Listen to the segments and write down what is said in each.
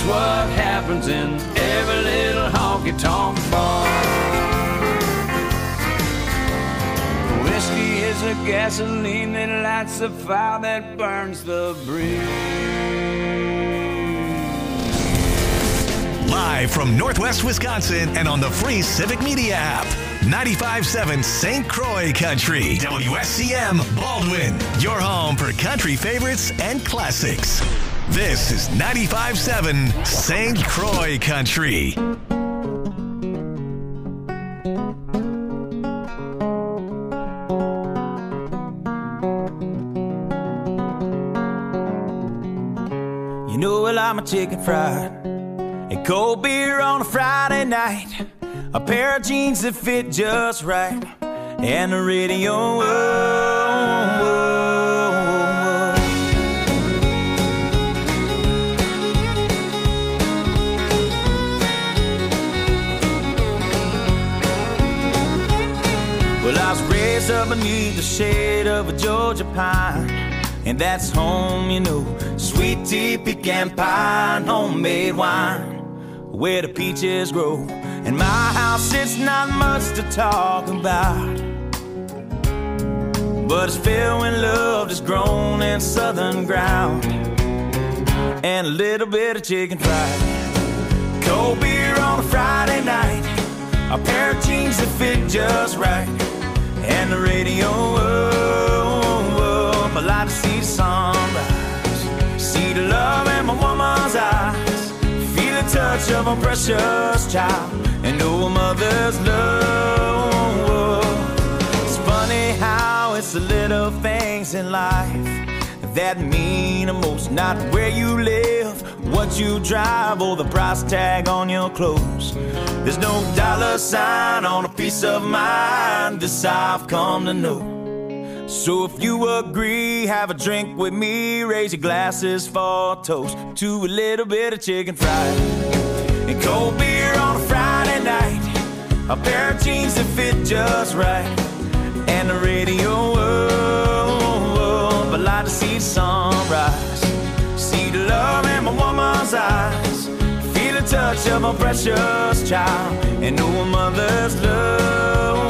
what happens in every little honky-tonk bar. Whiskey is a gasoline that lights the fire that burns the breeze. Live from Northwest Wisconsin and on the free Civic Media app. 95.7 St. Croix Country. WSCM Baldwin. Your home for country favorites and classics. This is 95.7 St. Croix Country. You know I like my chicken fried and cold beer on a Friday night, a pair of jeans that fit just right, and the radio. Whoa, whoa, whoa. Well, I was raised up beneath the shade of a Georgia pine, and that's home, you know. Sweet tea, pecan pie, and homemade wine, where the peaches grow. In my house, it's not much to talk about, but it's filled when love is grown in southern ground, and a little bit of chicken fried, cold beer on a Friday night, a pair of jeans that fit just right, and the radio. I like to see the sunrise, see the love in my woman's eyes, feel the touch of a precious child, and know a mother's love. It's funny how it's the little things in life that mean the most. Not where you live, what you drive, or the price tag on your clothes. There's no dollar sign on a piece of mind, this I've come to know. So if you agree, have a drink with me, raise your glasses for a toast to a little bit of chicken fried and cold beer on a Friday night, a pair of jeans that fit just right, and the radio. But like to see the sunrise, see the love in my woman's eyes, feel the touch of a precious child, and know a mother's love.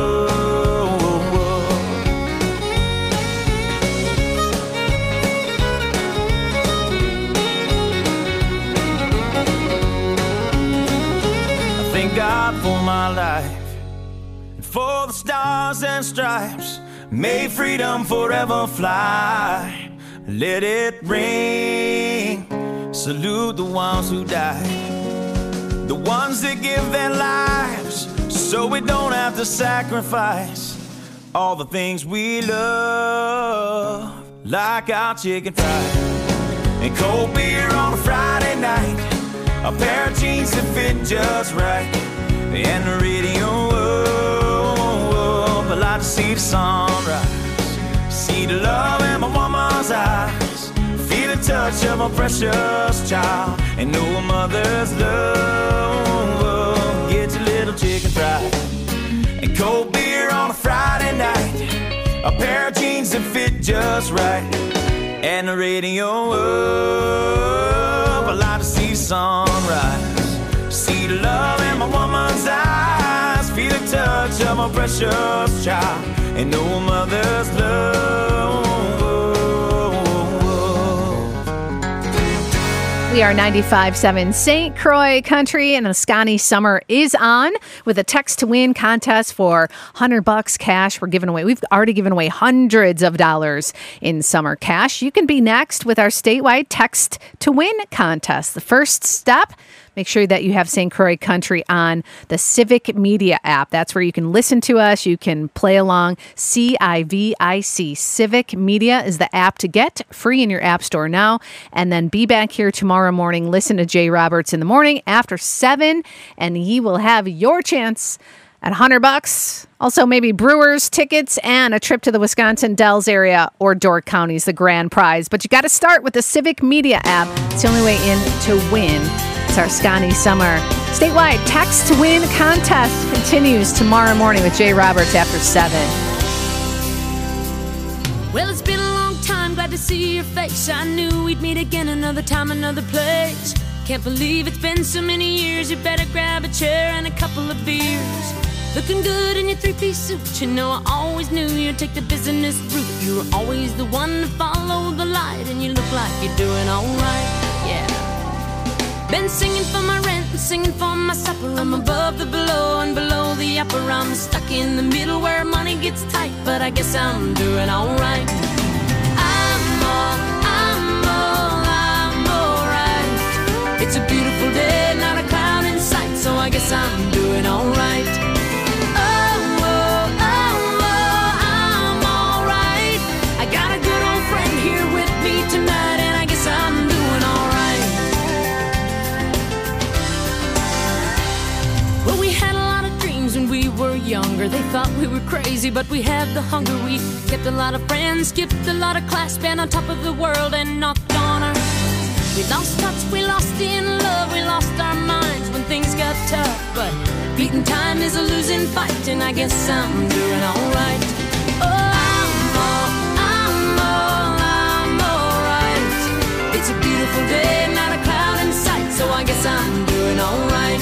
Thank God for my life, and for the stars and stripes. May freedom forever fly. Let it ring. Salute the ones who died, the ones that give their lives so we don't have to sacrifice all the things we love, like our chicken fried and cold beer on a Friday night, a pair of jeans that fit just right, and the radio. I like to see the sunrise, see the love in my woman's eyes, feel the touch of a precious child, and know a mother's love. Get your little chicken fried and cold beer on a Friday night, a pair of jeans that fit just right, and the radio. I like to see the sunrise, see the love in my woman's eyes, feel the touch of a precious child, and know a mother's love. We are 95.7 St. Croix Country, and the Scotty Summer is on with a text to win contest for $100 cash. We're giving away. We've already given away hundreds of dollars in summer cash. You can be next with our statewide text to win contest. The first step, make sure that you have St. Croix Country on the Civic Media app. That's where you can listen to us. You can play along. CIVIC. Civic Media is the app to get, free in your app store now. And then be back here tomorrow morning. Listen to Jay Roberts in the morning after 7, and he will have your chance at $100. Also, maybe Brewers tickets and a trip to the Wisconsin Dells area or Door County is the grand prize. But you got to start with the Civic Media app. It's the only way in to win. It's our Scotty Summer statewide text to win contest continues tomorrow morning with Jay Roberts after 7. Well, it's been a long time, glad to see your face. I knew we'd meet again another time, another place. can't believe it's been so many years. You better grab a chair and a couple of beers. Looking good in your three-piece suit. You know I always knew you'd take the business route. You were always the one to follow the light, and you look like you're doing alright, yeah. Been singing for my rent and singing for my supper. I'm above the below and below the upper. I'm stuck in the middle where money gets tight, but I guess I'm doing alright. I'm alright. It's a beautiful day, not a cloud in sight, so I guess I'm doing alright. Younger, they thought we were crazy, but we had the hunger. We kept a lot of friends, skipped a lot of class, been on top of the world and knocked on our. We lost touch, we lost in love, we lost our minds when things got tough. But beating time is a losing fight, and I guess I'm doing alright. Oh, I'm alright. It's a beautiful day, not a cloud in sight, so I guess I'm doing alright.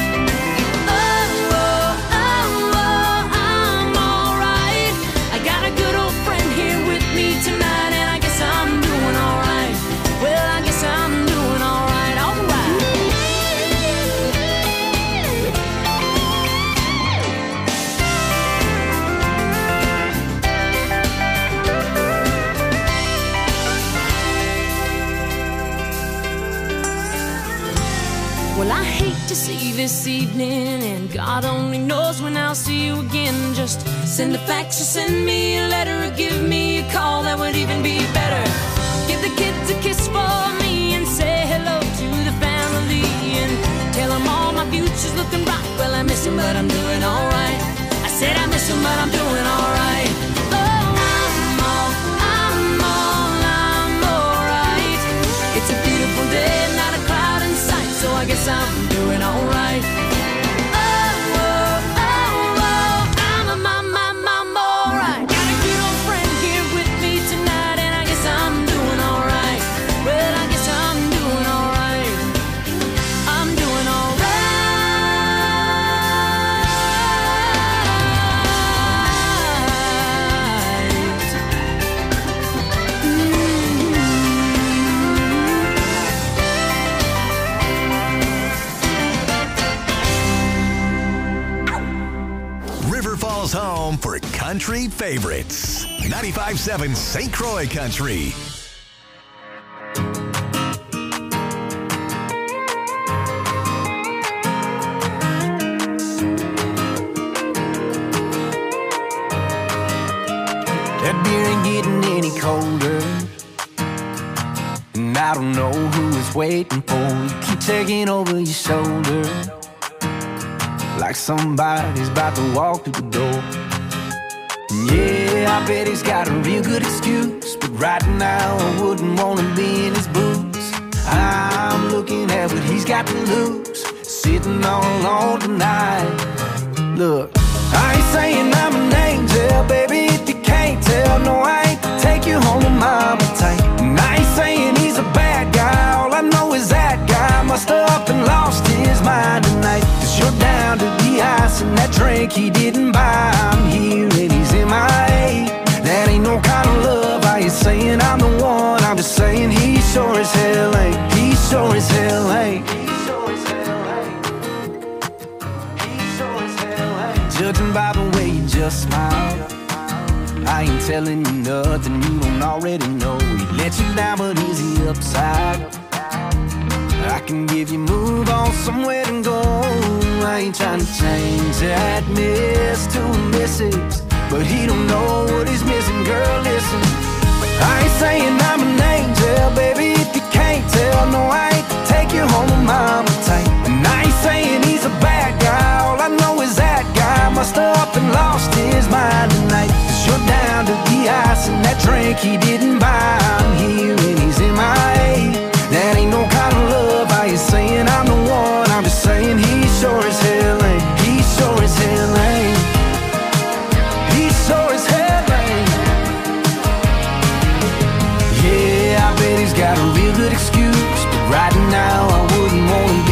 Tonight, and I guess I'm doing alright. Well, I guess I'm doing alright, alright. Well, I hate to see this evening, and God only knows when I'll see you again. Just send a fax or send me a letter or give me a call, that would even be better. Give the kids a kiss for me and say hello to the family, and tell them all my future's looking bright. Well, I miss them, but I'm doing alright. I said I miss them, but I'm doing alright. Oh, I'm alright. It's a beautiful day, not a cloud in sight, so I guess I'm doing alright. Home for country favorites. 95.7 St. Croix Country. That beer ain't getting any colder, and I don't know who is waiting for you. Keep taking over your shoulder like somebody's about to walk through the door. Yeah, I bet he's got a real good excuse, but right now I wouldn't wanna be in his boots. I'm looking at what he's got to lose, sitting all alone tonight. Look, I ain't saying I'm an angel, baby, if you can't tell. No, I ain't to take you home to mama tight. And I ain't saying he's a bad guy, all I know is that guy must have up and lost his mind tonight. Cause you're down to the ice and that drink he didn't buy. I'm here and he's MIA. That ain't no kind of love. I ain't saying I'm the one, I'm just saying he sure as hell ain't. He sure as hell ain't. Judging by the way you just smile, I ain't telling you nothing you don't already know. He let you down, but is he upside? I can give you move on somewhere to go. I ain't trying to change that miss to a missus, but he don't know what he's missing. Girl, listen, I ain't saying I'm an angel, baby, if you can't tell. No, I ain't to take you home to mama tight. And I ain't saying he's a bad guy, all I know is that guy must have up and lost his mind tonight. Cause you're down to the ice and that drink he didn't buy. I'm here and he's MIA. That ain't no kind of love. I ain't saying I'm the one, I'm just saying he sure as hell ain't. He sure as hell ain't. He sure as hell ain't. Yeah, I bet he's got a real good excuse, but right now I wouldn't want to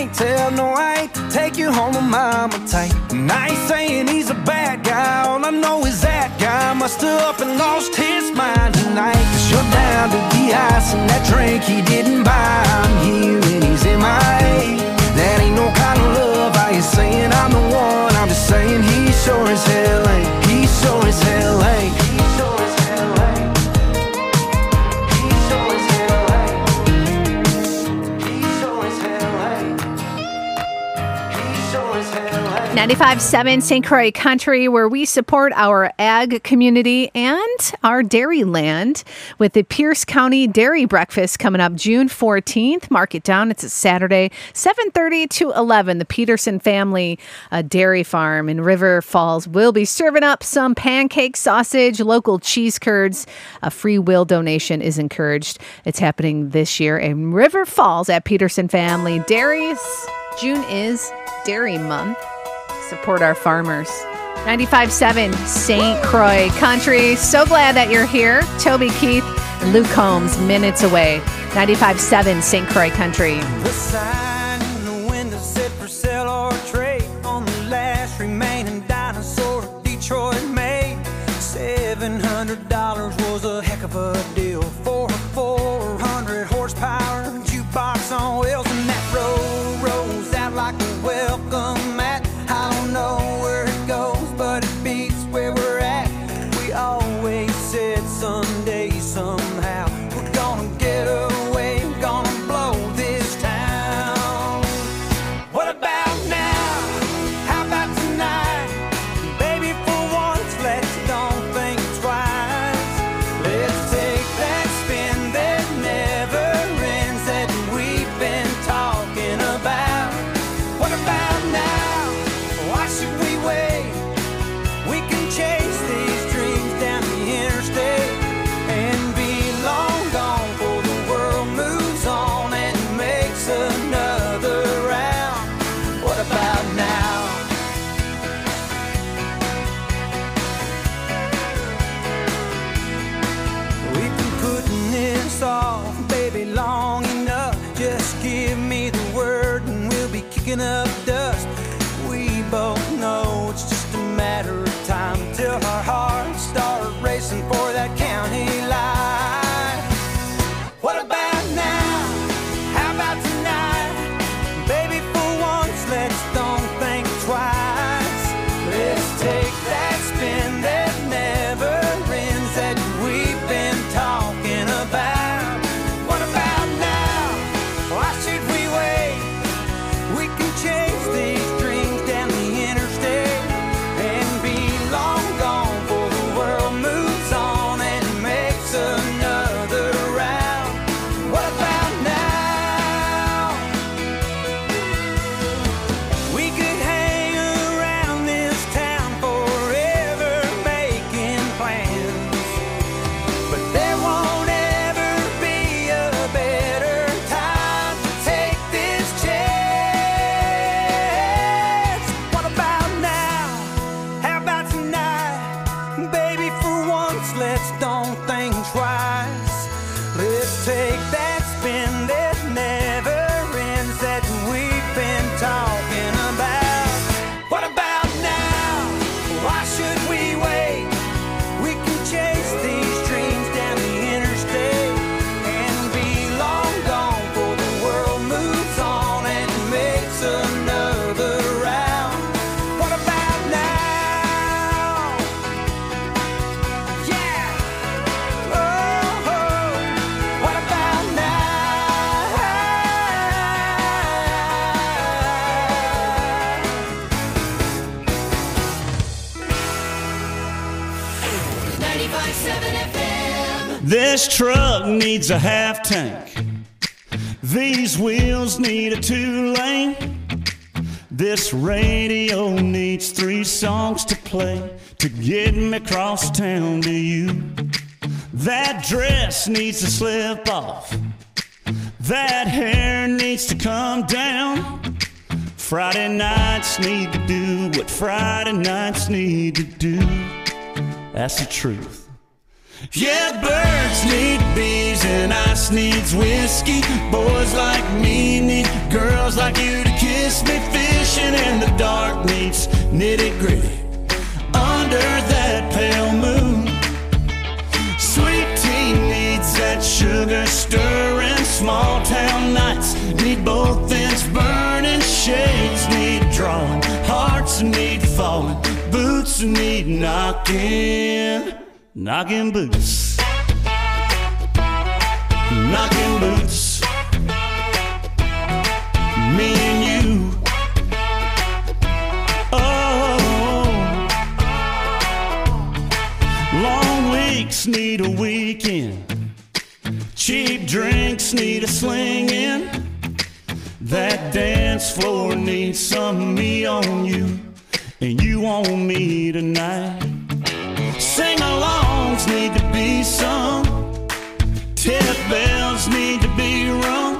can't tell, no, I ain't to take you home to mama type. And I ain't saying he's a bad guy, all I know is that guy must have up and lost his mind tonight. 'Cause you're down to the ice and that drink he didn't buy. I'm here and he's MIA. That ain't no kind of love, I ain't saying I'm the one, I'm just saying he sure as hell ain't. He sure as hell ain't. He sure as hell ain't. He sure as hell ain't. He sure as hell ain't. He sure as hell ain't. 95.7 St. Croix Country, where we support our ag community and our dairy land with the Pierce County Dairy Breakfast coming up June 14th. Mark it down. It's a Saturday, 7:30 to 11. The Peterson family dairy farm in River Falls will be serving up some pancake sausage, local cheese curds. A free will donation is encouraged. It's happening this year in River Falls at Peterson Family Dairies. June is Dairy Month. Support our farmers. 95.7 St. Croix Country. So glad that you're here. Toby Keith and Luke Combs, minutes away. 95.7 St. Croix Country. The sign in the window said for sale or trade on the last remaining dinosaur Detroit made. $700 was a heck of a deal for a 400 horsepower jukebox on wheels, and that road rolls out like a welcome mat. I don't know where it goes, but it beats where we're at. We always said someday, somehow, we're gonna get away, we're gonna blow this town. What about now? How about tonight? Baby, for once, let's don't think twice. Let's take that spin that never ends that we've been talking about. What about now? Why should we wait? We can chase these dreams down the interstate and be long gone before the world moves on and makes another round. What about now? We've been putting this off, baby, long enough. Just give me the word and we'll be kicking up dust. We both know it's just a matter of time till our hearts start racing for that county line. What about now? How about tonight? Baby, for once, let's don't think twice. Let's take that spin that never ends that we've been talking about. What about now? Why should we wait? We can chase these dreams down the interstate and be long gone before the world moves on and makes another round. What about now? We could hang around this town forever making plans, but there won't ever be a better time to take this chance. What about now? How about tonight? Baby, for once, let's don't think twice. Let's take that spin that never ends that we've been talking about. What about now? Why should we wait? We can chase these dreams down the interstate and be long gone before the world moves on and makes another round. What about now? Yeah. Oh, what about now? 95.7 FM. This truck needs a half tank. These wheels need a 2-lane. This radio needs 3 songs to play to get me across town to you. That dress needs to slip off. That hair needs to come down. Friday nights need to do what Friday nights need to do. That's the truth. Yeah, birds need bees and ice needs whiskey. Boys like me need girls like you to keep kiss me, fishing in the dark meets nitty-gritty under that pale moon. Sweet tea needs that sugar stirring. Small town nights need both ends burning. Shades need drawing, hearts need falling, boots need knocking. Knocking boots, knocking boots. Me and you. Oh, long weeks need a weekend. Cheap drinks need a slinging. That dance floor needs some me on you, and you on me tonight. Sing-alongs need to be sung. Tip bells need to be rung.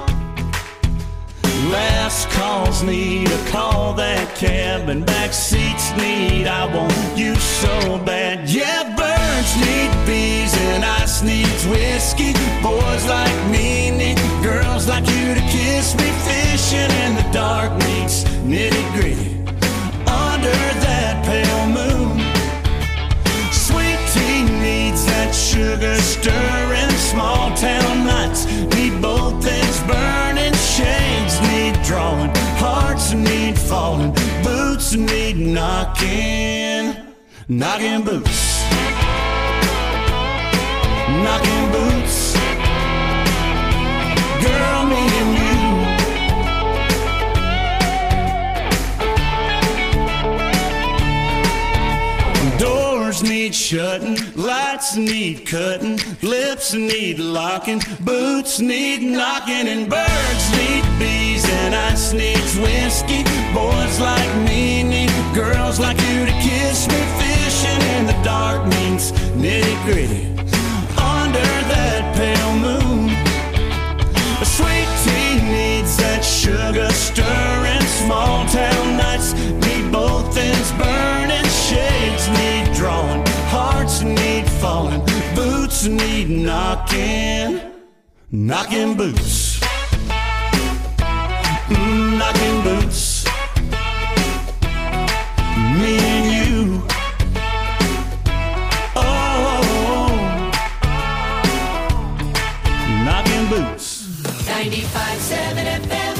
Last calls need a call that cab, and back seats need I want you so bad. Yeah, birds need bees and ice needs whiskey. Boys like me need girls like you to kiss me. Fishing in the dark needs nitty-gritty under that pale moon. Sweet tea needs that sugar stirring. Small town nights need both ends burning. Shades need drawing, hearts need falling, boots need knocking. Knocking boots, knocking boots. Girl, me and you. Doors need shutting, lights need cutting, lips need locking, boots need knocking, and birds need bees and ice needs whiskey. Boys like me need girls like you to kiss me. Fishing in the dark means nitty-gritty under that pale moon. A sweet tea needs that sugar stirring. Small town nights need both ends burning. Shades need drawing, hearts need falling, boots need knocking. Knocking boots, knocking boots. Me and you. Oh, knocking boots. 95.7 FM.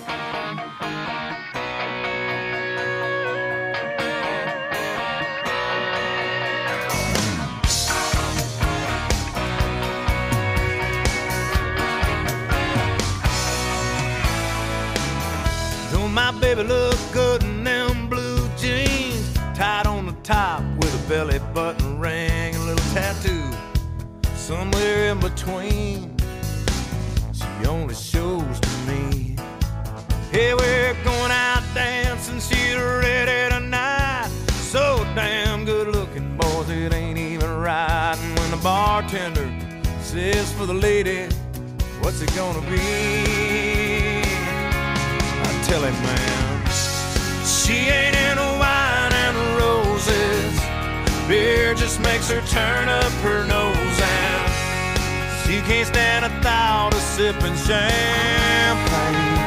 Don't my baby look good in them blue jeans, tied on the top with a belly button ring, a little tattoo somewhere in between. She only shows to me. Hey, we're going out dancing, she's ready tonight. So damn good looking, boys, it ain't even right. And when the bartender says for the lady, what's it gonna be? I tell him, man, she ain't into wine and roses. Beer just makes her turn up her nose, and she can't stand a thought of sipping champagne.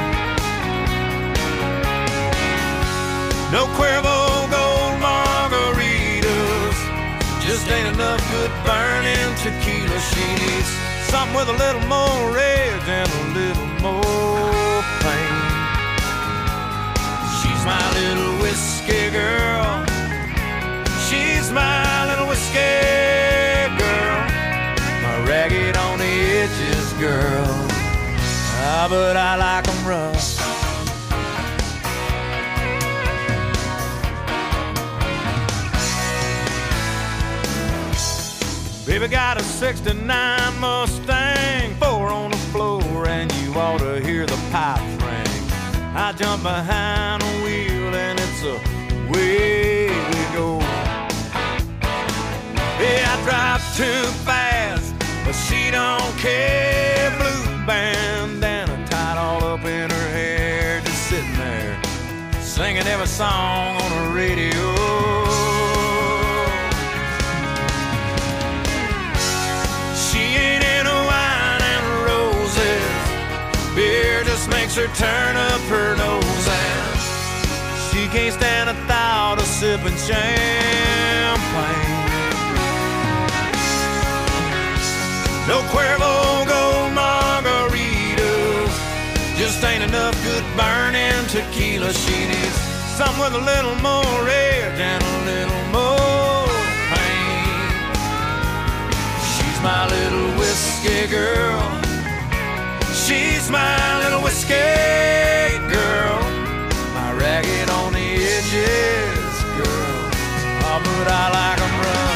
No Cuervo Gold margaritas, just ain't enough good burning tequila. She needs something with a little more rage and a little more pain. She's my little whiskey girl. She's my little whiskey girl. My ragged on the edges girl. Ah, but I like 'em rough. Baby got a 69 Mustang, 4 on the floor, and you ought to hear the pipes ring. I jump behind the wheel and it's away we go. Yeah, I drive too fast, but she don't care. Blue bandana tied all up in her hair, just sitting there singing every song on the radio. Beer just makes her turn up her nose, and can't stand the thought of sipping champagne. No Cuervo Gold margaritas, just ain't enough good burning tequila. She needs something with a little more edge and a little more pain. She's my little whiskey girl. She's my little whiskey girl. My ragged on the edges girl. Oh, but I like 'em rough.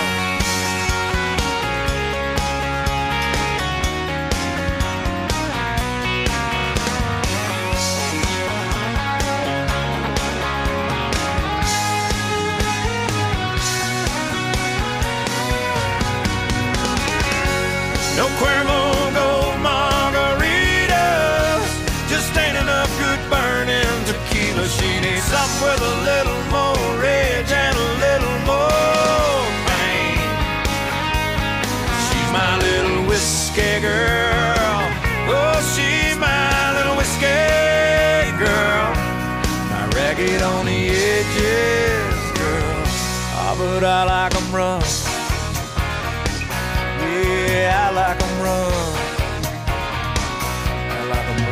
No Cuervo Gold margaritas, just ain't enough good burning tequila. She needs something with a little more edge and a little more pain. She's my little whiskey girl. Oh, she's my little whiskey girl. My ragged on the edges girl. Oh, but I like 'em rough. Yeah, I like 'em rough. I like 'em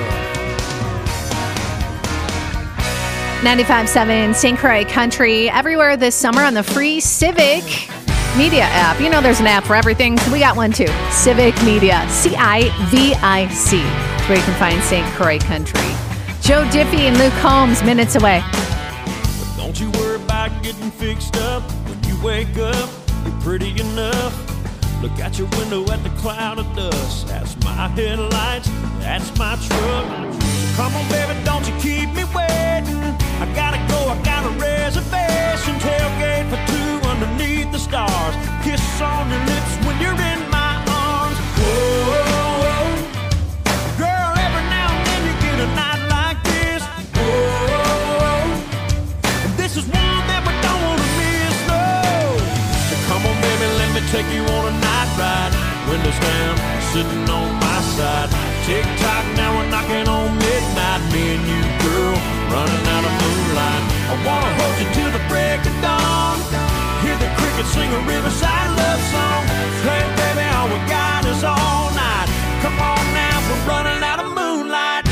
rough. 95.7 St. Croix Country, everywhere this summer on the free Civic Media app. You know there's an app for everything, so we got one too. Civic Media, CIVIC. It's where you can find St. Croix Country. Joe Diffie and Luke Combs, minutes away. But don't you worry about getting fixed up. When you wake up, you're pretty enough. Look out your window at the cloud of dust. That's my headlights, that's my truck. Come on, baby, don't you keep me waiting. I gotta go, I got a reservation. Tailgate for two underneath the stars. Kiss on your lips when you're in my arms. Whoa, girl, every now and then you get a night like this. Whoa, and this is one that we don't wanna miss, no. So come on, baby, let me take you on a night ride. Windows down, sitting on my side. Tick-tock, now we're knocking on midnight. Me and you, girl, running out of moonlight. I wanna hold you till the break of dawn. Hear the crickets sing a riverside love song. Hey, baby, all we got is all night. Come on now, we're running out of moonlight.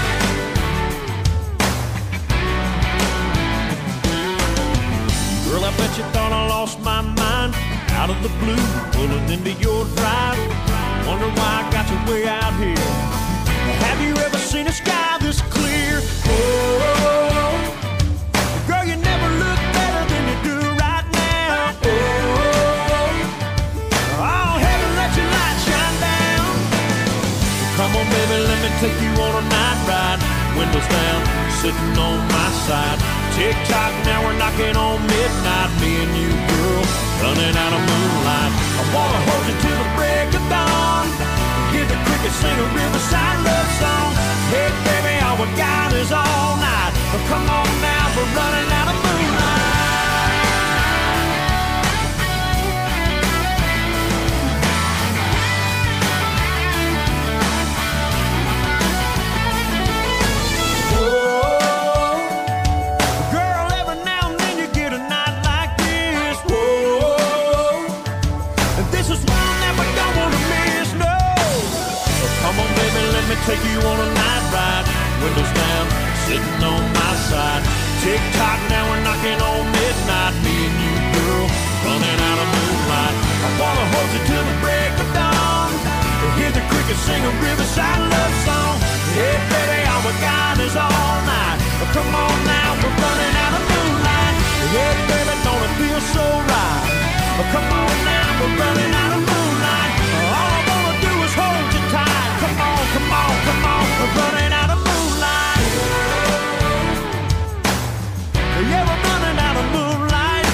Girl, I bet you thought I lost my mind. Out of the blue, pulling into your drive. Wonder why I got you way out here. Have you ever seen a sky this clear? Oh, girl, you never look better than you do right now. Oh, heaven, let your light shine down. Come on, baby, let me take you on a night ride. Windows down, sitting on my side. Tick-tock, now we're knocking on midnight. Me and you, girl, running out of moonlight. I wanna hold you till the break of dawn. Hear the crickets sing a riverside love song. Hey, baby, all we got is all night. Oh, come on now, we're running out of moonlight. Take you on a night ride, windows down, sitting on my side. Tick-tock, now we're knocking on midnight. Me and you, girl, running out of moonlight. I wanna hold you till the break of dawn. Hear the crickets sing a riverside love song. Hey, baby, all we got is all night. Oh, come on now, we're running out of moonlight. Hey, baby, don't it feel so right? Oh, come on now, we're running out of moonlight. All I wanna do is hold you tight. Come on, come on, come on, we're running out of moonlight. Yeah, we're running out of moonlight.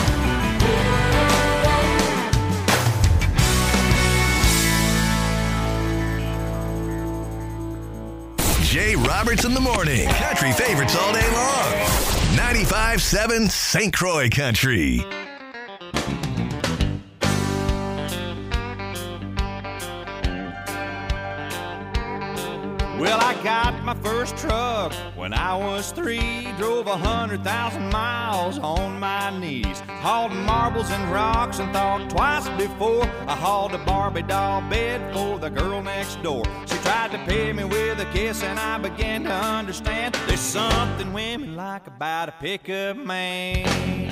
Jay Roberts in the morning. Country favorites all day long. 95.7 St. Croix Country. Well, I got got my first truck when I was 3. Drove 100,000 miles on my knees. Hauled marbles and rocks and thought twice before I hauled a Barbie doll bed for the girl next door. She tried to pay me with a kiss and I began to understand there's something women like about a pickup man.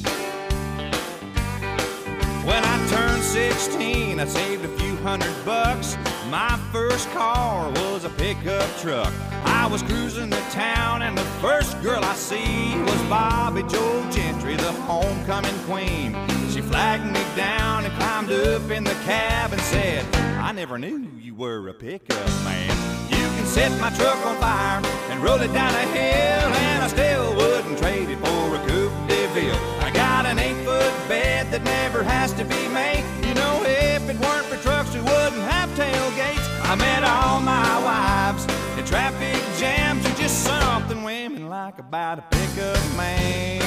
When I turned 16, I saved a few $100. My first car was a pickup truck. I was cruising the town and the first girl I see was Bobby Joe Gentry, the homecoming queen. She flagged me down and climbed up in the cab and said, I never knew you were a pickup man. You can set my truck on fire and roll it down a hill, and I still wouldn't trade it for a Coupe de Ville. I got an 8-foot bed that never has to be made. You know, if it weren't for trucks, we wouldn't have tailgates. I met all my wives in traffic jams. There's just something women like about a pickup man.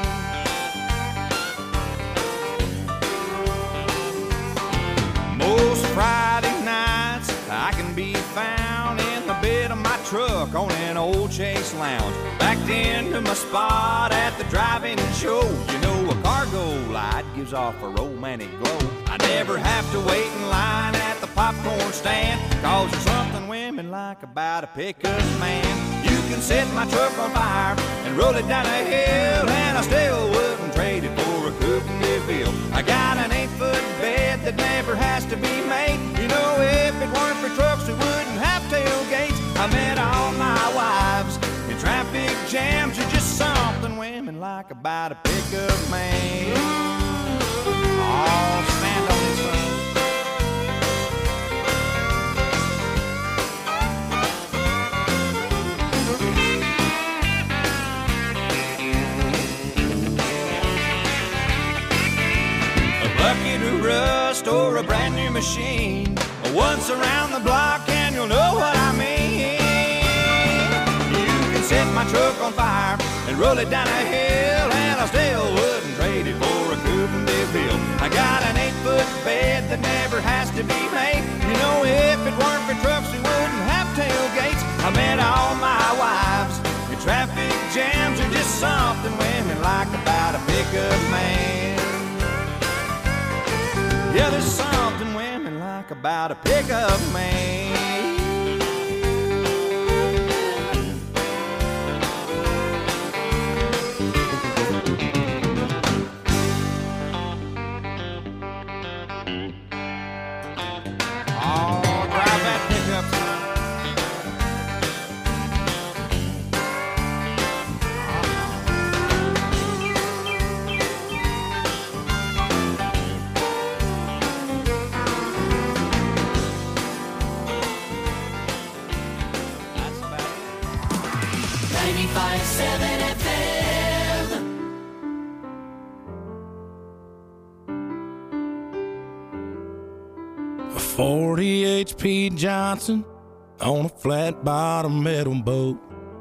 Most Friday nights I can be found in the bed of my truck on an old Chase Lounge, backed into my spot at the drive-in show. You know, a cargo light gives off a romantic glow. I never have to wait in line at the popcorn stand, 'cause there's something women like about a pickup man. You can set my truck on fire and roll it down a hill, and I still wouldn't trade it for a Coupe de Ville. I got an 8-foot bed that never has to be made. You know, if it weren't for trucks, we wouldn't have tailgates. I met all my wives in traffic jams. There's just something women like about a pickup man. Oh, stand on this one. Bucket of rust or a brand new machine, once around the block and you'll know what I mean. You can set my truck on fire and roll it down a hill, and I still wouldn't trade it for a Coupe de Ville. I got an 8-foot bed that never has to be made. You know, if it weren't for trucks, we wouldn't have tailgates. I met all my wives in traffic jams. There's just something women like about a pickup man. Yeah, there's something women like about a pickup man. Oh, drive that pickup, son. FM. 40 HP Johnson on a flat bottom metal boat.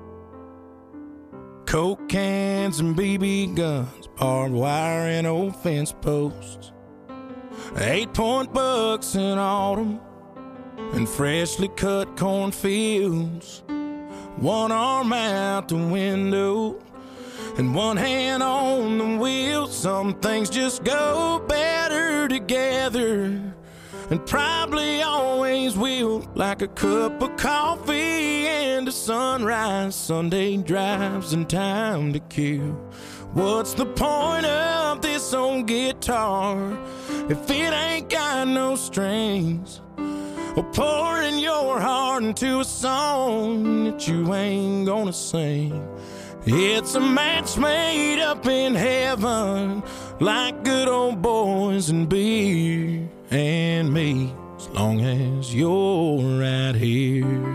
Coke cans and BB guns, barbed wire and old fence posts. 8-point bucks in autumn and freshly cut cornfields. One arm out the window and one hand on the wheel. Some things just go better together, and probably always will. Like a cup of coffee and a sunrise, Sunday drives and time to kill. What's the point of this old guitar if it ain't got no strings? Or pouring your heart into a song that you ain't gonna sing. It's a match made up in heaven, like good old boys and beer and me, as long as you're right here.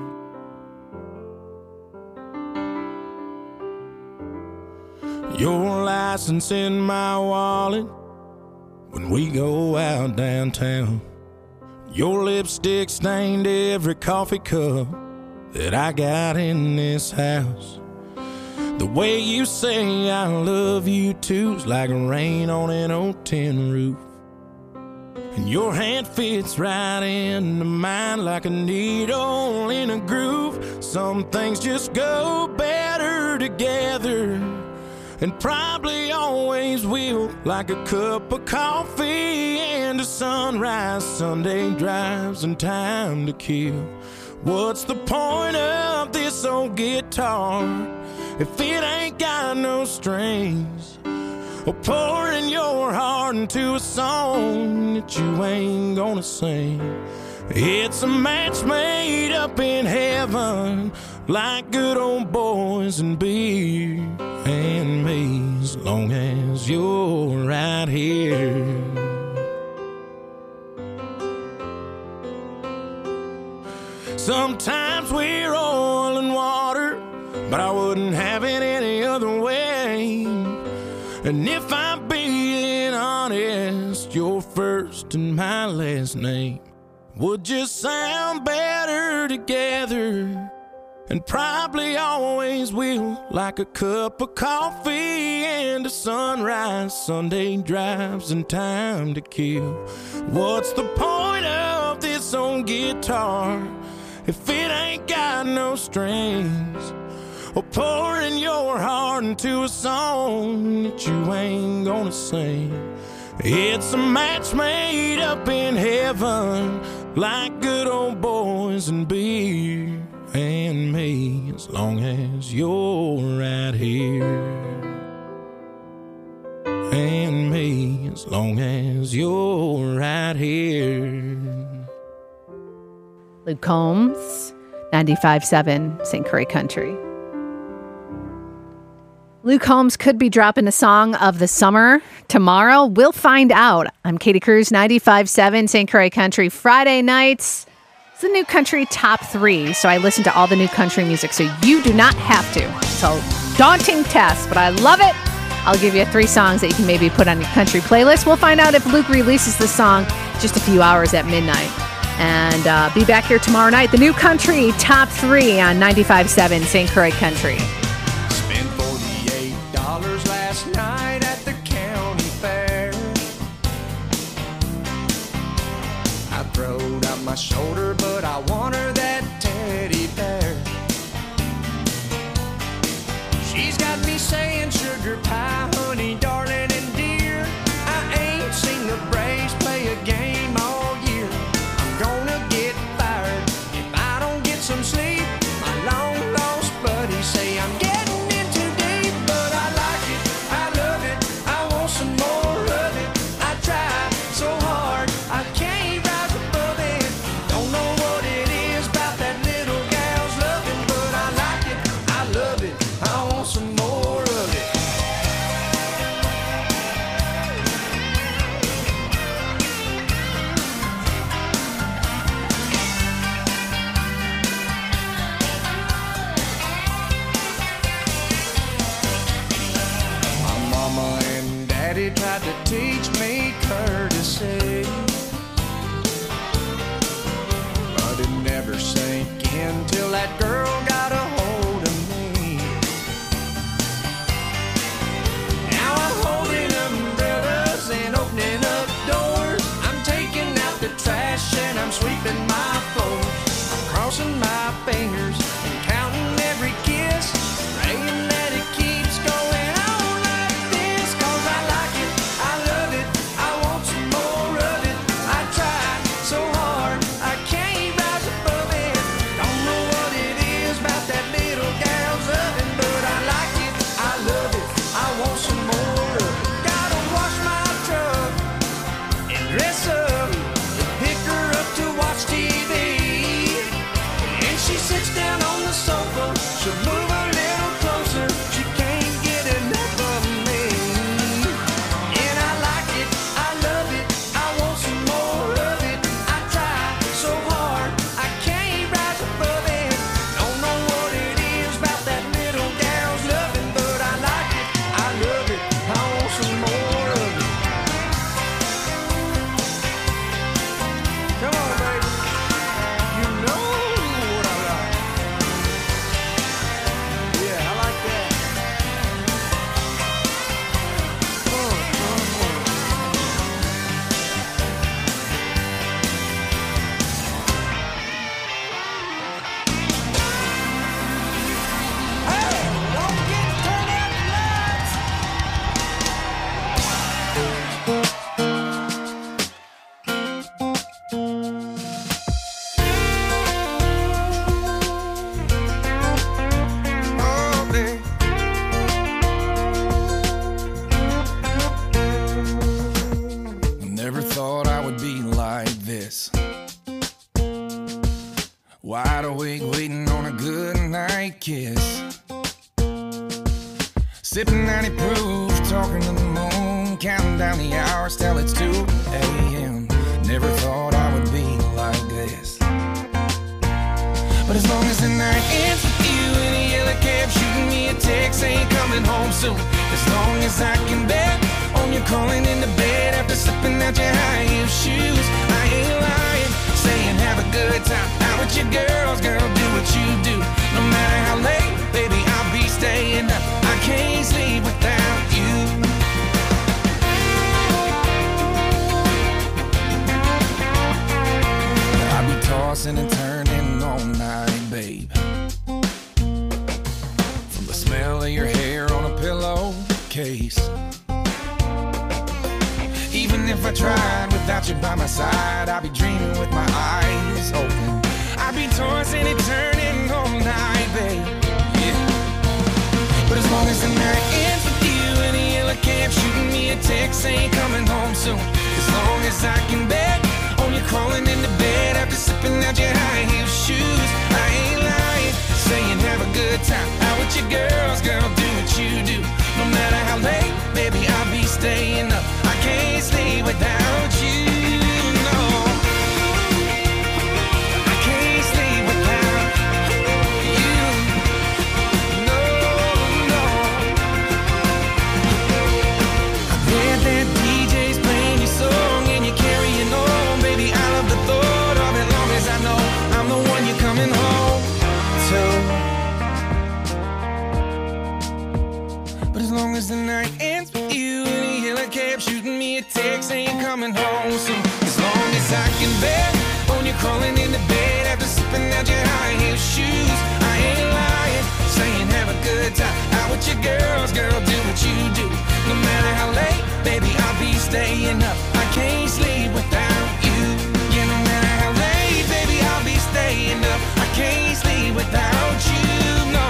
Your license in my wallet when we go out downtown. Your lipstick stained every coffee cup that I got in this house. The way you say I love you too's like rain on an old tin roof. And your hand fits right into mine like a needle in a groove. Some things just go better together, and probably always will, like a cup of coffee and a sunrise, Sunday drives, and time to kill. What's the point of this old guitar if it ain't got no strings? Or pouring your heart into a song that you ain't gonna sing. It's a match made up in heaven, like good old boys and beer and me, as long as you're right here. Sometimes we're oil and water, but I wouldn't have it any other way. And if I'm being honest, your first and my last name would just sound better together, and probably always will, like a cup of coffee and a sunrise, Sunday drives, and time to kill. What's the point of this old guitar if it ain't got no strings? Or pouring your heart into a song that you ain't gonna sing. It's a match made up in heaven, like good old boys and beer and me, as long as you're right here. And me, as long as you're right here. Luke Combs, 95.7 St. Croix Country. Luke Combs could be dropping a song of the summer tomorrow. We'll find out. I'm Katie Cruz, 95.7 St. Croix Country. Friday nights, it's the new country top 3. So I listen to all the new country music, so you do not have to. It's a daunting task, but I love it. I'll give you 3 songs that you can maybe put on your country playlist. We'll find out if Luke releases the song just a few hours at midnight. And be back here tomorrow night. The new country top 3 on 95.7 St. Croix Country. Last night at the county fair, I throwed out my shoulder, but I want her that teddy bear. She's got me saying sugar pie, honey, darling, and dear. I ain't seen the Braves play a game all year. I'm gonna get fired if I don't get some sleep. My long lost buddies say I'm getting in too deep, but I like it. I love it, I want some more of it. I try so hard, I can't rise above it. Don't know what it is about that little gal's loving, but I like it, I love it, I want some more of it. My mama and daddy tried to teach me courtesy, but it never sank in till that girl got a hold of me. Now I'm holding umbrellas and opening up doors. I'm taking out the trash and I'm sweeping my floor. I'm crossing my fingers and counting every kiss, praying that it keeps going on like this. 'Cause I like it, I love it, I want some more of it. I try so hard, I can't rise above it. Don't know what it is wide awake waiting on a good night kiss. Sipping 90 proof, talking to the moon, counting down the hours till it's 2 a.m. Never thought I would be like this. But as long as the night ends with you in a yellow cab, shooting me a text saying coming home soon. As long as I can bet on you calling into bed after slipping out your high heel shoes. I ain't lying, saying have a good time out with your girls, girl, do what you do. No matter how late, baby, I'll be staying up. I can't sleep without you. I'll be tossing and turning all night, babe. From the smell of your hair on a pillowcase. Even if I tried without you by my side, I'd be dreaming with my eyes open. I'd be tossing and turning all night, babe. Yeah. But as long as the night ends with you in a yellow cab, shooting me a text saying coming home soon. As long as I can bet on you crawling into bed after slipping out your high heel shoes. I ain't lying, saying have a good time out with your girls, girl, do what you do. No matter how late, baby, I'll be staying up. I can't sleep without you, no. I can't sleep without you, no, no. I bet that DJ's playing your song and you're carrying on, baby. I love the thought of it, long as I know I'm the one you're coming home to. But as long as the night ends with you in a yellow cab, shooting me a text saying coming home soon. As long as I can bet on you crawling into bed after slipping out your high heel shoes. I ain't lying, saying have a good time out with your girls, girl, do what you do. No matter how late, baby, I'll be staying up. I can't sleep without you. Yeah, no matter how late, baby, I'll be staying up. I can't sleep without you, no.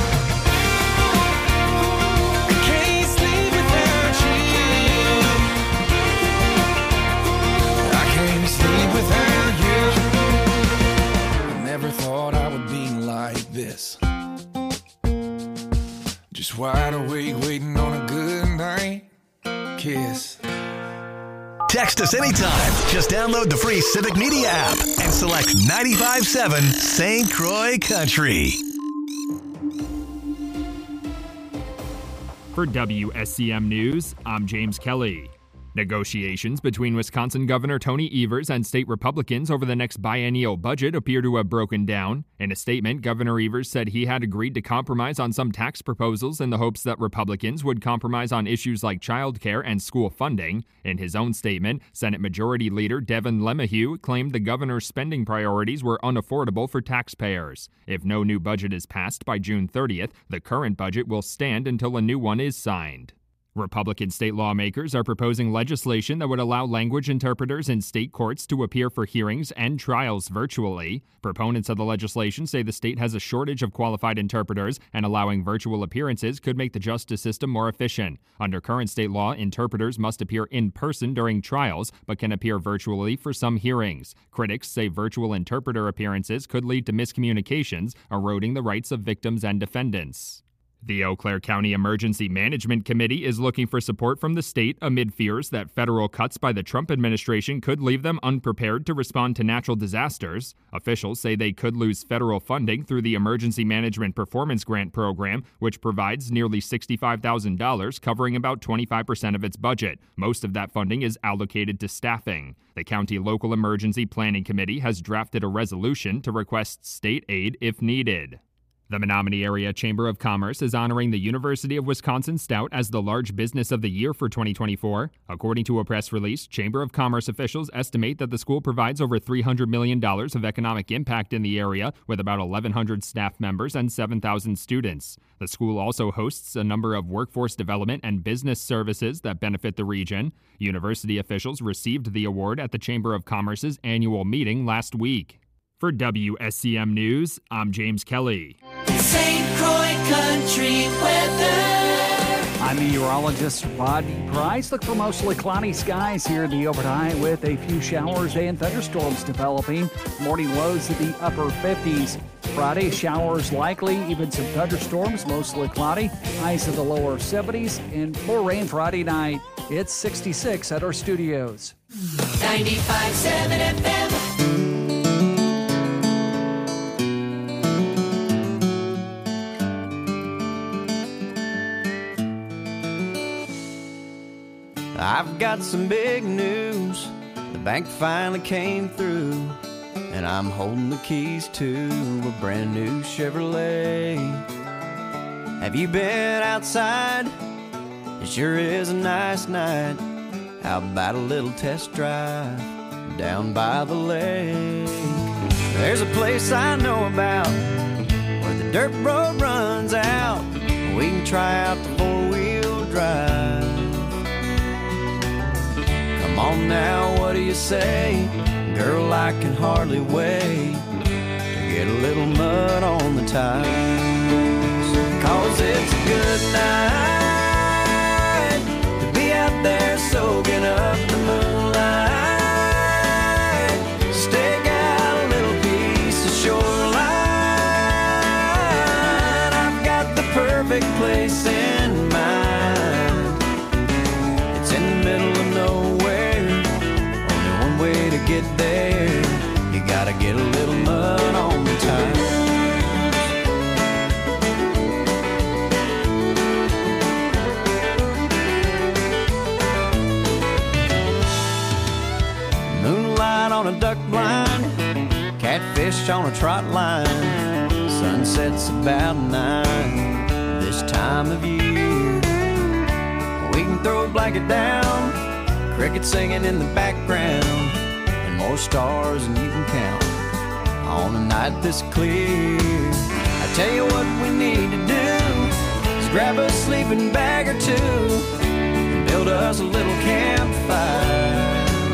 Without you, I never thought I would be like this. Just wide awake waiting on a good night kiss. Text us anytime. Just download the free Civic Media app and select 95.7 St. Croix Country. For WSCM News, I'm James Kelly. Negotiations between Wisconsin Governor Tony Evers and state Republicans over the next biennial budget appear to have broken down. In a statement, Governor Evers said he had agreed to compromise on some tax proposals in the hopes that Republicans would compromise on issues like child care and school funding. In his own statement, Senate Majority Leader Devin LeMahieu claimed the governor's spending priorities were unaffordable for taxpayers. If no new budget is passed by June 30th, the current budget will stand until a new one is signed. Republican state lawmakers are proposing legislation that would allow language interpreters in state courts to appear for hearings and trials virtually. Proponents of the legislation say the state has a shortage of qualified interpreters, and allowing virtual appearances could make the justice system more efficient. Under current state law, interpreters must appear in person during trials, but can appear virtually for some hearings. Critics say virtual interpreter appearances could lead to miscommunications, eroding the rights of victims and defendants. The Eau Claire County Emergency Management Committee is looking for support from the state amid fears that federal cuts by the Trump administration could leave them unprepared to respond to natural disasters. Officials say they could lose federal funding through the Emergency Management Performance Grant Program, which provides nearly $65,000, covering about 25% of its budget. Most of that funding is allocated to staffing. The County Local Emergency Planning Committee has drafted a resolution to request state aid if needed. The Menominee Area Chamber of Commerce is honoring the University of Wisconsin Stout as the Large Business of the Year for 2024. According to a press release, Chamber of Commerce officials estimate that the school provides over $300 million of economic impact in the area, with about 1,100 staff members and 7,000 students. The school also hosts a number of workforce development and business services that benefit the region. University officials received the award at the Chamber of Commerce's annual meeting last week. For WSCM News, I'm James Kelly. St. Croix Country weather. I'm meteorologist Rodney Price. Look for mostly cloudy skies here in the overnight with a few showers and thunderstorms developing. Morning lows in the upper 50s. Friday, showers likely, even some thunderstorms, mostly cloudy. Highs in the lower 70s and more rain Friday night. It's 66 at our studios. 95.7 FM. I've got some big news. The bank finally came through, and I'm holding the keys to a brand new Chevrolet. Have you been outside? It sure is a nice night. How about a little test drive down by the lake? There's a place I know about where the dirt road runs out. We can try out the four-wheel drive. Come on now, what do you say? Girl, I can hardly wait to get a little mud on the tires. 'Cause it's a good night to be out there soaking up the moonlight. Stake out a little piece of shoreline. I've got the perfect place in mind. It's in the middle of nowhere, only one way to get there. You gotta get a little mud on the tires. Moonlight on a duck blind, catfish on a trot line. Sunset's about 9 this time of year. We can throw a blanket down, crickets singing in the background, and more stars than you can count on a night this clear. I tell you what we need to do is grab a sleeping bag or two and build us a little campfire.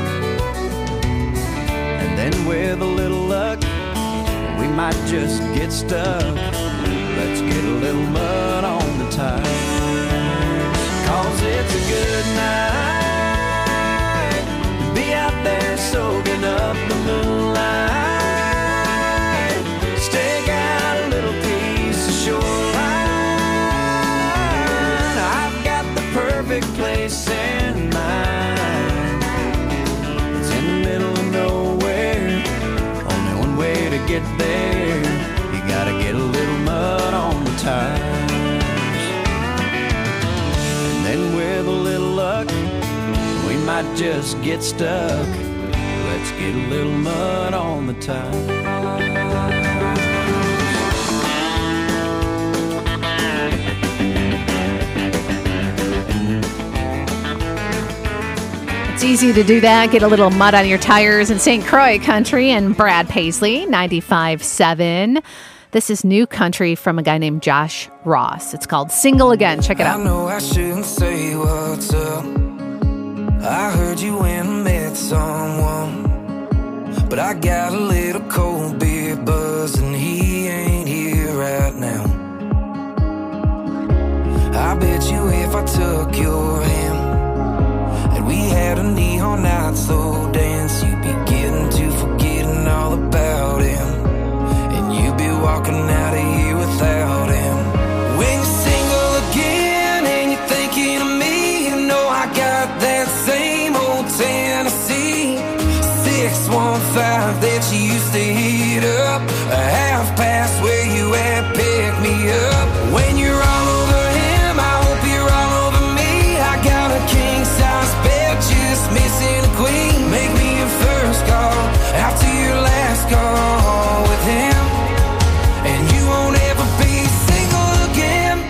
And then with a little luck, we might just get stuck. Let's get a little mud on the tires. 'Cause it's a good night to be out there soaking up the moonlight. Stake out a little piece of shoreline. I've got the perfect place in mind. It's in the middle of nowhere, only one way to get there. You gotta get a little mud on the tires. And then with a little luck, we might just get stuck. Let's get a little mud on the tires. It's easy to do that. Get a little mud on your tires in St. Croix Country and Brad Paisley, 95.7. This is new country from a guy named Josh Ross. It's called Single Again. Check it out. I know I shouldn't say what's up. I heard you went and met someone, but I got a little cold beer buzz and he ain't here right now. I bet you if I took your hand and we had a neon night slow dance, you'd be getting to forgetting all about him, and you'd be walking out of here without him. When you're single again and you're thinking of me, you know I got that same old Tennessee 615 that you used to heat up, a half past where you at, pick me up. When you're all over him, I hope you're all over me. I got a king size bed, just missing a queen. Make me your first call after your last call with him, and you won't ever be single again.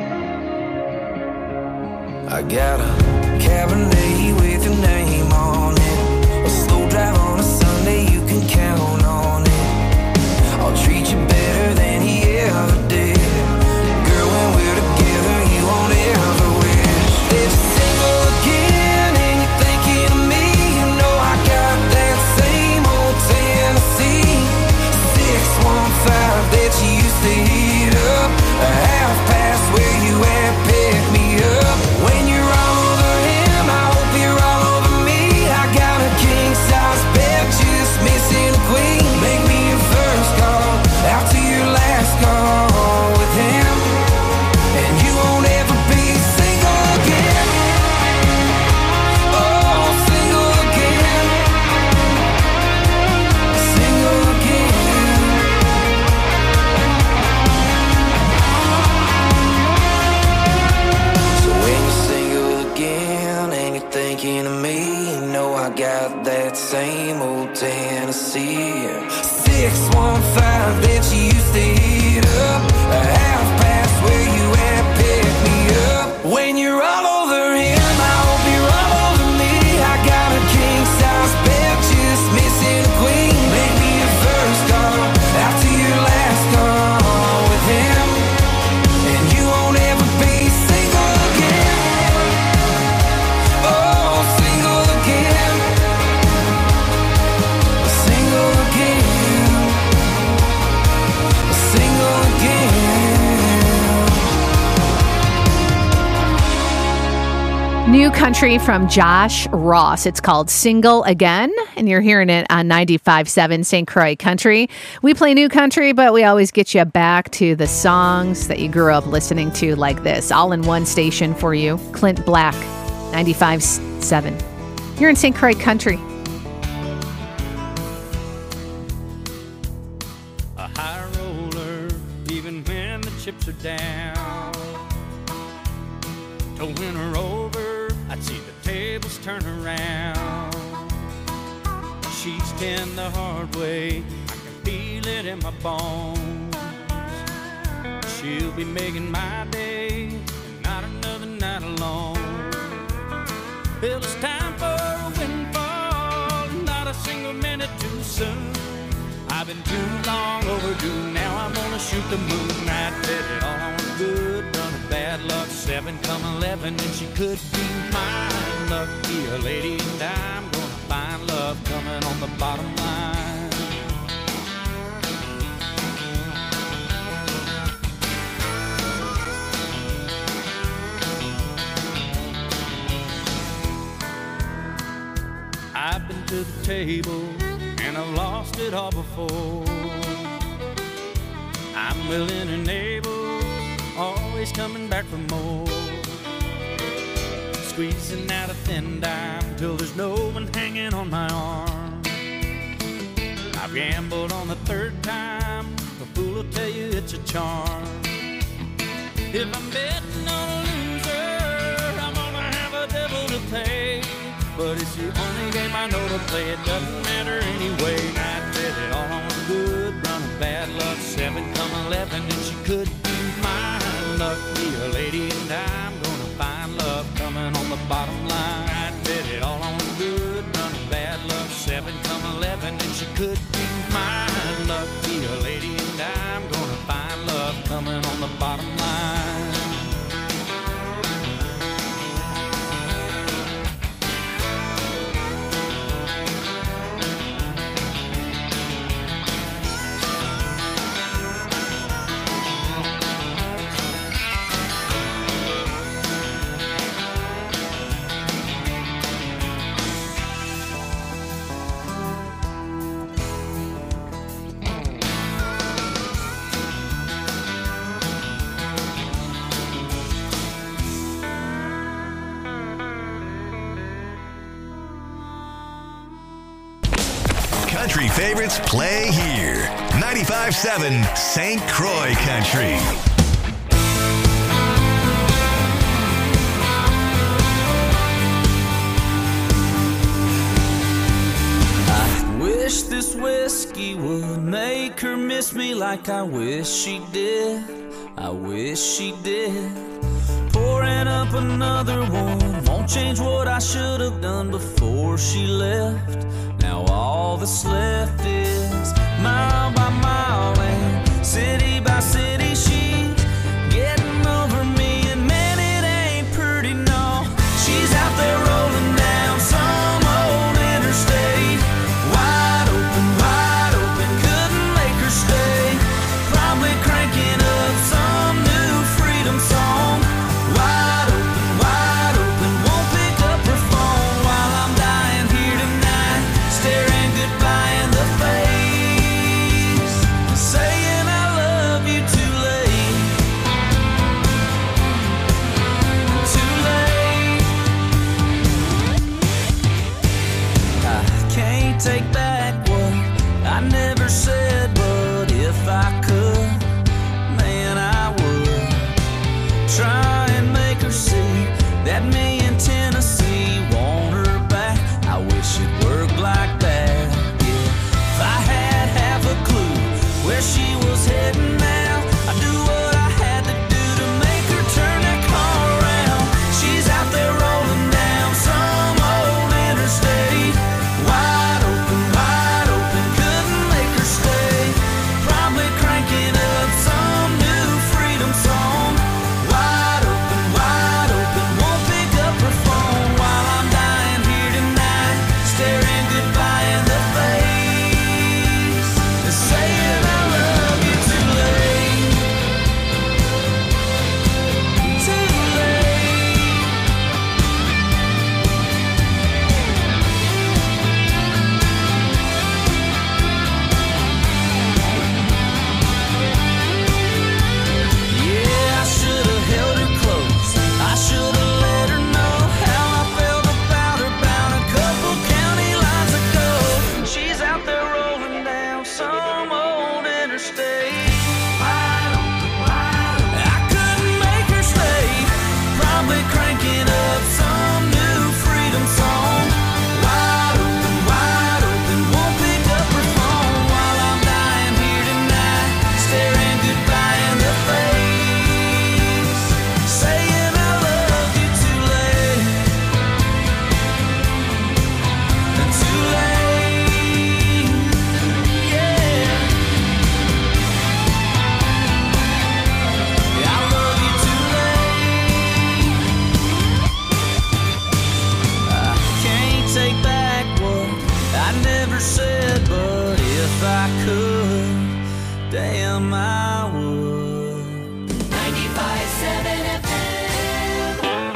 I got a Cabernet with your name on it, a slow drive on a Sunday, you can count on it. I'll treat you better than he ever did. Girl, when we're together, you won't ever wish that you're single again and you're thinking of me. You know I got that same old Tennessee 615 that you used to heat up, a half past where you at, pick me up. same old Tennessee. 615 that you used to hit up, a half past where you at, pick me up. When you're all over him, I hope you're all over me. I got a king size bed, just missing a queen. Make me your first call after your last call with him, and you won't ever be single again. Oh, single again. Single again. Single again. New country from Josh Ross. It's called Single Again, and you're hearing it on 95.7 St. Croix Country. We play new country, but we always get you back to the songs that you grew up listening to like this. All in one station for you. Clint Black, 95.7. You're in St. Croix Country. A high roller, even when the chips are down. To win her over, I'd see the tables turn around. She's been the hard way, I can feel it in my bones. She'll be making my day, and not another night alone. Well, it's time for a windfall, not a single minute too soon. I've been too long overdue, now I'm gonna shoot the moon. I bet it all on a good run of bad luck, 7 come 11, and she could be mine. Lucky a lady, and I'm gonna find love coming on the bottom line. I've been to the table, and I've lost it all before. I'm willing and able, always coming back for more. Squeezing out a thin dime till there's no one hanging on my arm. I've gambled on the third time, the fool will tell you it's a charm. If I'm betting on a loser, I'm gonna have a devil to pay. But it's the only game I know to play, it doesn't matter anyway. I bet it all on a good run of bad luck, 7 come 11, and she could be mine. Lucky a lady, and I'm gonna find love coming on the bottom line. I bet it all on a good run of bad luck, 7 come 11, and she could be mine. Lucky a lady, and I'm gonna find love coming on the bottom line. Country favorites play here. 95.7 St. Croix Country. I wish this whiskey would make her miss me like I wish she did. I wish she did. Pouring up another one won't change what I should have done before she left. Now all that's left is mile by mile and city by city. She's getting over me, and man, it ain't pretty, no. She's out there rolling down some old interstate, wide open, couldn't make her stay. Probably cranking up some new freedom song. Wide open, won't pick up her phone while I'm dying here tonight, staring goodbye in the face, saying I love you too late, too late. I can't take back what I never said, but if I could, man, I would try and make her see that me in Tennessee want her back. I wish it worked like that. singing up some new freedom song. Wide open, won't pick up her phone while I'm dying here tonight, staring goodbye in the face, saying I love you too late, too late, yeah. I love you too late. I can't take back what I never said, but if I could, damn I would. 95.7 FM.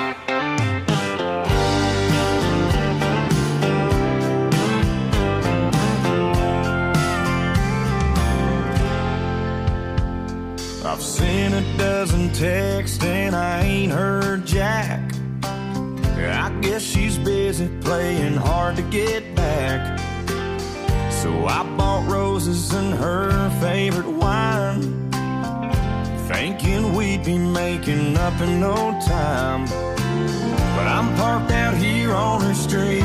I've sent a dozen texts and I ain't heard jack. I guess she's busy playing hard to get back. So I bought roses and her favorite wine, thinking we'd be making up in no time. But I'm parked out here on her street.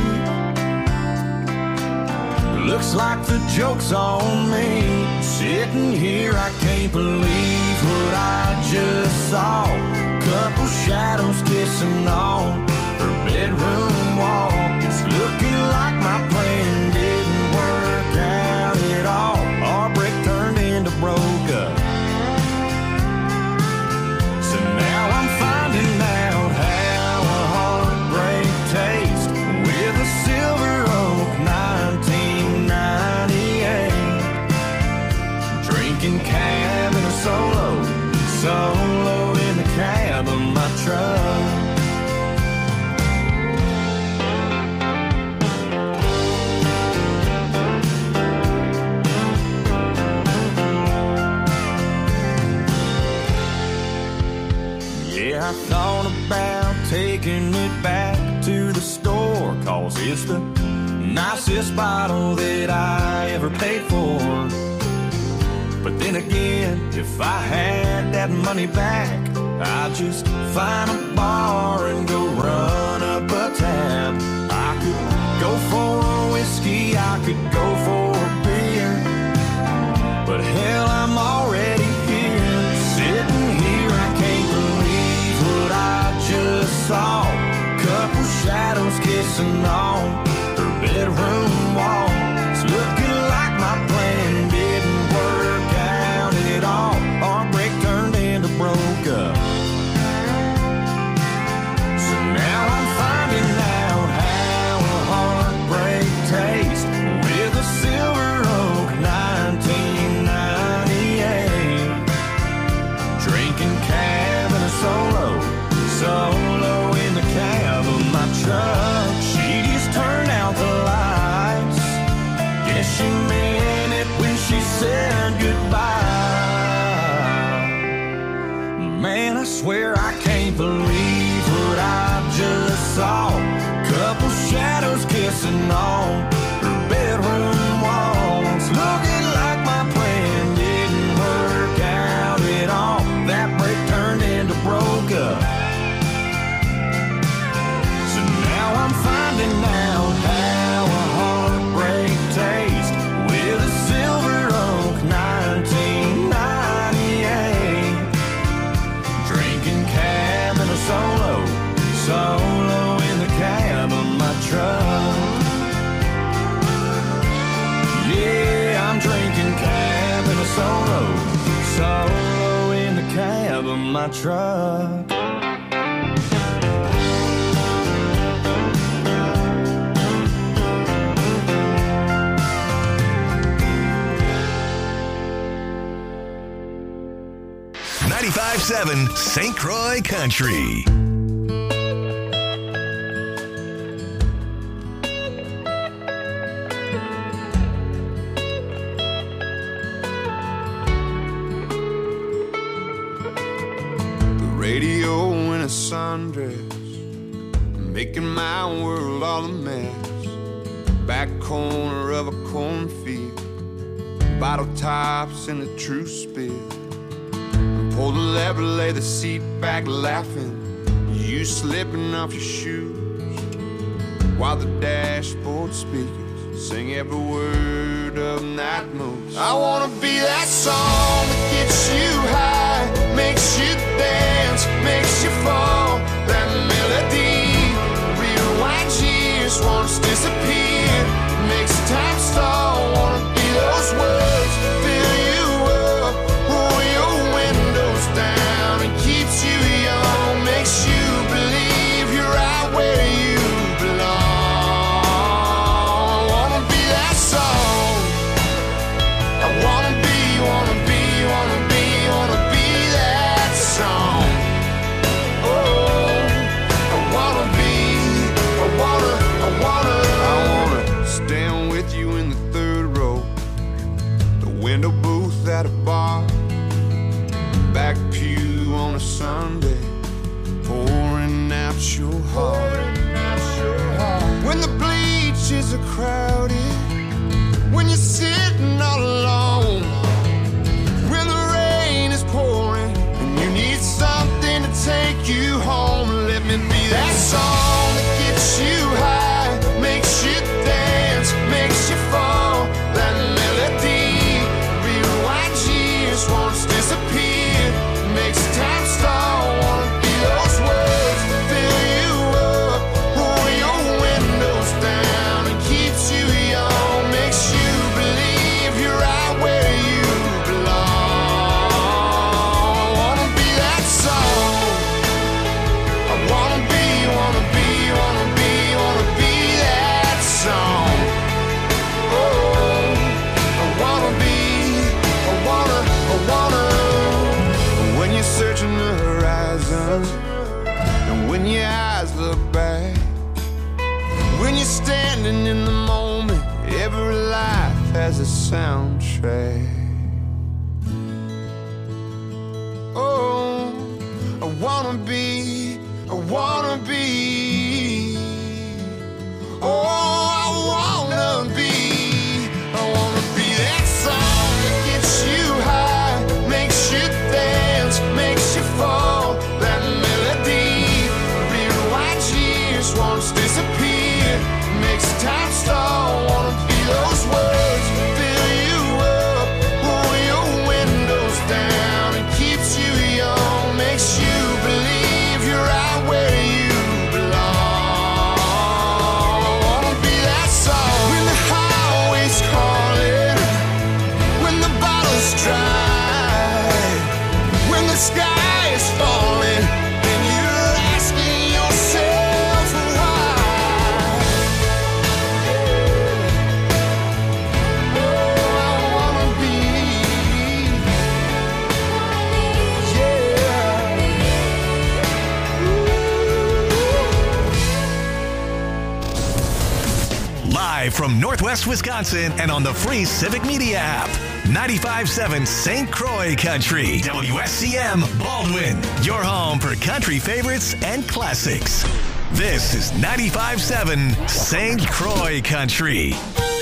Looks like the joke's on me. Sitting here, I can't believe what I just saw. Couple shadows kissing on her bedroom wall. It's looking like my plan didn't work out at all. Our break turned into broke up. So now I'm finding out how a heartbreak tastes with a Silver Oak 1998. Drinking cab in a solo in the cab of my truck. Yeah, I thought about taking it back to the store, 'cause it's the nicest bottle that I ever paid for. But then again, if I had that money back, I'd just find a bar and go run up a tab. I could go for a whiskey, I could go for a beer, but hell, I'm already here. Sitting here, I can't believe what I just saw. Couple shadows kissing on her bedroom wall. It's looking like my plan didn't work out at all. Our break turned into broke up. So now I'm finding out how a heartbreak tastes with a Silver Oak 1998. Drinking cab and a solo in the cab of my truck. She just turned out the lights. Guess she meant it when she said goodbye. Man, I swear I can't believe what I just saw. Couple shadows kissing on her bedroom walls. Looking like my plan didn't work out at all. That break turned into broke up. So now I'm finding out how a heartbreak tastes with a Silver Oak 1998. Drinking cab and a solo in the cab of my truck. Yeah, I'm drinking cab and a solo in the cab of my truck. .7 St. Croix Country. The radio in a sundress, making my world all a mess. Back corner of a cornfield, bottle tops in the truce spill. Pull the lever, lay the seat back laughing. you slipping off your shoes while the dashboard speakers sing every word of Night Moves. I wanna be that song that gets you high, makes you dance, makes you fall. That melody rewinds years, once disappeared, makes time stall. Wanna be those words, fill you up, roll your windows down, and keeps you young, makes you believe you're right where you belong. I wanna be that song. I wanna be that song. Oh, I wanna stand with you in the third row, the window booth at a bar, back pew on a Sunday, pouring out your heart. When the bleachers are crowded, when you're sitting all alone, when the rain is pouring and you need something to take you home, let me be that song that gets you high, makes you dance, makes you fall. That melody rewinds years, once disappeared, makes time stall. Wanna be those words, fill you up, roll your windows down, and keeps you young, makes you believe you're right where you belong. Wanna be that song. I wanna be that song. Oh, I wanna. When you're searching the horizon, and when your eyes look back, when you're standing in the moment, every life has a soundtrack. Oh, I wanna be. Oh, I wanna be that song that gets you high, makes you dance, makes you fall. That melody rewinds years, once disappeared, makes time stall. Wanna be those words, fill you up, roll your windows down, and keeps you young, makes you believe you're right where you belong. Wanna be that song. When the highway's calling, when the bottle's dry, when the sky is falling, and you're asking yourself why. Oh, I wanna be. Live from Northwest Wisconsin and on the free Civic Media app. 95.7 St. Croix Country. WSCM Baldwin. Your home for country favorites and classics. This is 95.7 St. Croix Country.